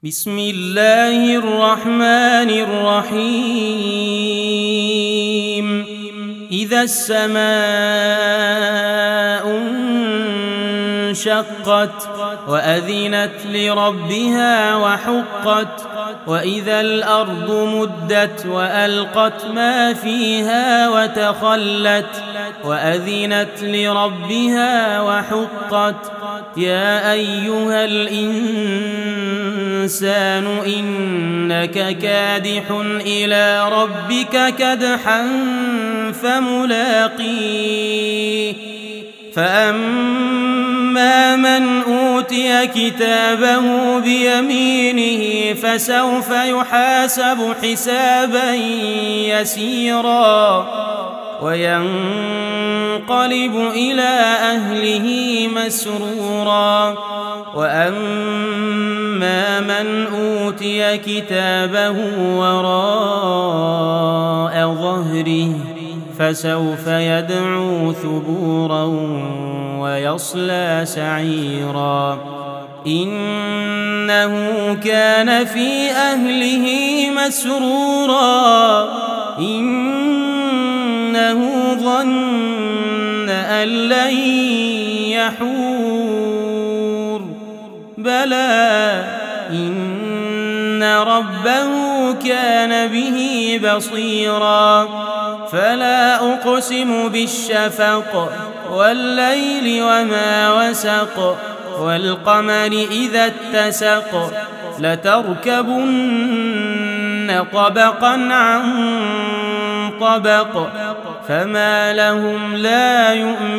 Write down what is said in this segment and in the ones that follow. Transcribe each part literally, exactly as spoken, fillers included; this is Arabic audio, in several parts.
بسم الله الرحمن الرحيم. إذا السماء انشقت وأذنت لربها وحقت وإذا الأرض مدت وألقت ما فيها وتخلت وأذنت لربها وحقت. يا أيها الإنسان إنك كادح إلى ربك كدحا فملاقيه. فأما من أوتي كتابه بيمينه فسوف يحاسب حسابا يسيرا وينقلب إلى أهله مسرورا. وأما من أوتي كتابه وراء ظهره فسوف يدعو ثبورا ويصلى سعيرا. إنه كان في أهله مسرورا إنه ظن أن لن يحور بلى إن ربه كان به بصيرا. فلا أقسم بالشفق والليل وما وسق والقمر إذا اتسق لتركبن طبقا عن طبق فما لهم لا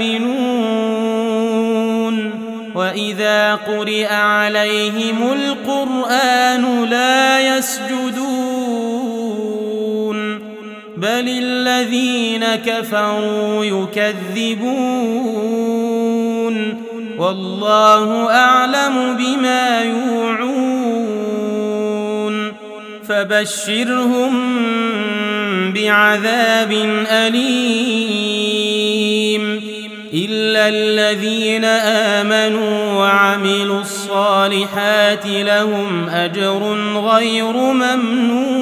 يؤمنون. وإذا قرئ عليهم القرآن لا يسجدون بل الذين كفروا يكذبون والله أعلم بما يوعون. فبشرهم بعذاب أليم إلا الذين آمنوا وعملوا الصالحات لهم أجر غير ممنون.